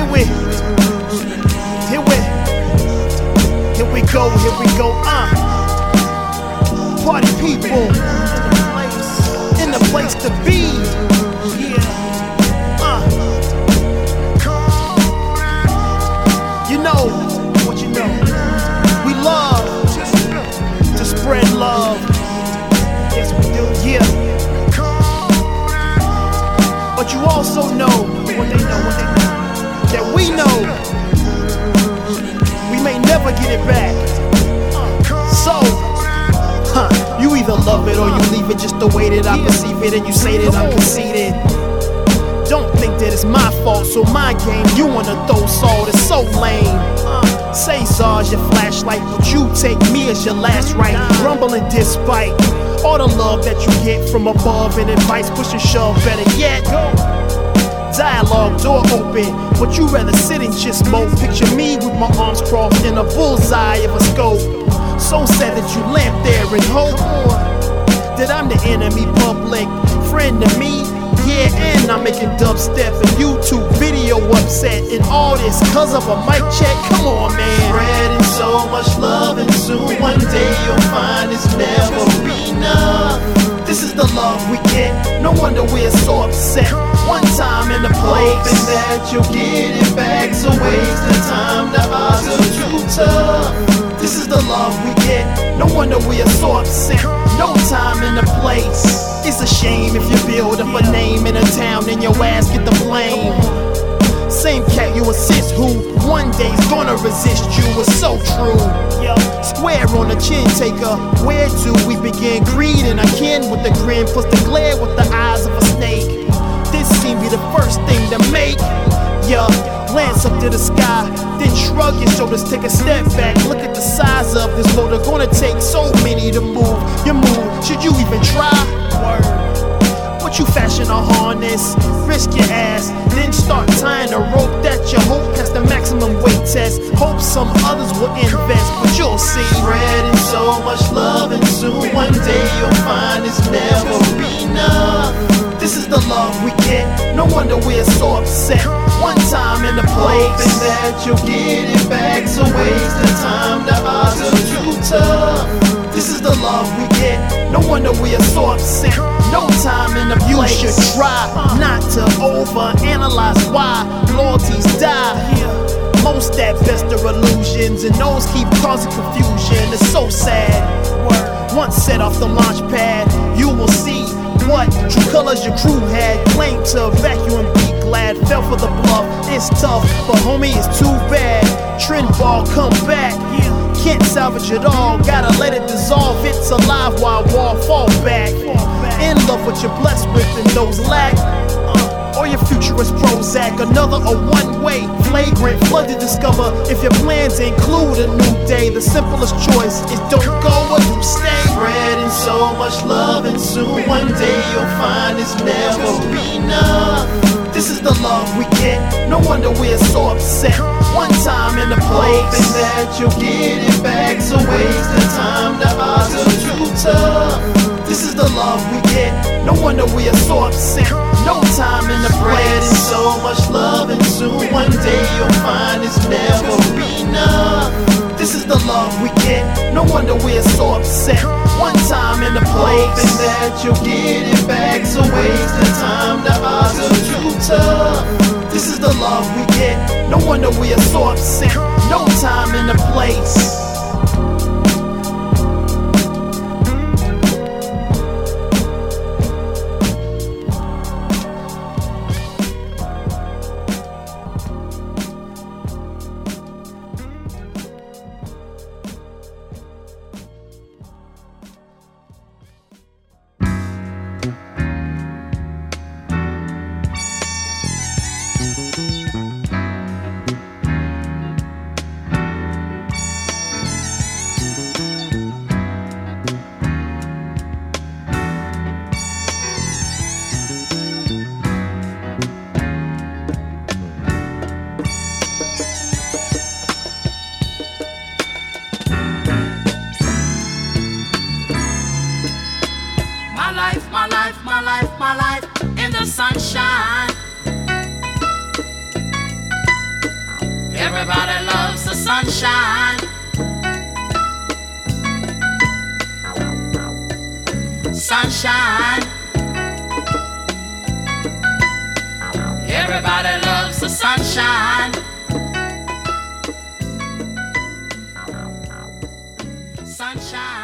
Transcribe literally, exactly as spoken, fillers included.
we, here we, here we go, here we go, uh. Party people, in the place to be, yeah, uh. You know, what you know, we love to spread love, yes we do, yeah. But you also know what they know, what they know, that we know we may never get it back. So, huh, you either love it or you leave it just the way that I perceive it, and you say that I'm conceited. Don't think that it's my fault, so my game, you wanna throw salt, it's so lame. Uh, say Sarge your flashlight, but you take me as your last right. Grumbling despite all the love that you get from above, and advice push and shove, better yet. Dialogue, door open, but you rather sit and just smoke. Picture me with my arms crossed in a bullseye of a scope. So sad that you lamp there and hope that I'm the enemy, public friend to me. Yeah, and I'm making dubstep and YouTube video upset, and all this cause of a mic check. Come on, man. Spreading so much love, and soon one day you'll find it's never enough. This is the love we get, no wonder we're so upset. One time in the place, hoping that you'll get it back. So waste the time, the odds are too tough. This is the love we get, no wonder we are so upset. No time in the place. It's a shame if you build up a name in a town and your ass get the blame. Same cat you assist who one day's gonna resist you. It's so true. Square on the chin taker. Where do we begin? Greed and a kin with the grin, plus the glare with the eyes of a snake. This seemed be the first thing to make. Yeah, glance up to the sky, then shrug your shoulders, take a step back. Look at the size of this load. They're gonna take so many to move. You move, should you even try? Word. But you fashion a harness, risk your ass, then start tying a rope that you hope has the maximum weight test. Hope some others will invest, but you'll see. Spreading so much love, and soon one day you'll find it's never enough. This is the love we get, no wonder we're so upset. One time in the place, hoping that you'll get it back. So waste the time, the odds are too tough. This is the love we get, no wonder we are so upset. No time in the place. You should try not to overanalyze why loyalties die. Most at best are illusions, and those keep causing confusion. It's so sad. Once set off the launch pad, you will see what true colors your crew had. Claimed to vacuum and be glad, fell for the bluff. It's tough, but homie, it's too bad. Trend ball, come back. Can't salvage it all, gotta let it dissolve. It's alive while wall fall back. In love with you're blessed with, and those lack. Or your future is Prozac, another a one-way, flagrant flood to discover. If your plans include a new day, the simplest choice is don't go or do stay. Spreading so much love, and soon one day you'll find it's never enough. This is the love we get, no wonder we're so upset. One time in the place, hoping that you'll get it back. So waste the time, the odds are too tough. This is the love we get, no wonder we are so upset. No time in the place. Spreading so much love, and soon one day you'll find it's never enough. This is the love we get, no wonder we're so upset. One time in the place, hoping that you'll get it back. So waste the time, the odds are too tough. This is the love we get, no wonder we are so upset. No time in the place. sunshine. Sunshine. Everybody loves the sunshine. Sunshine.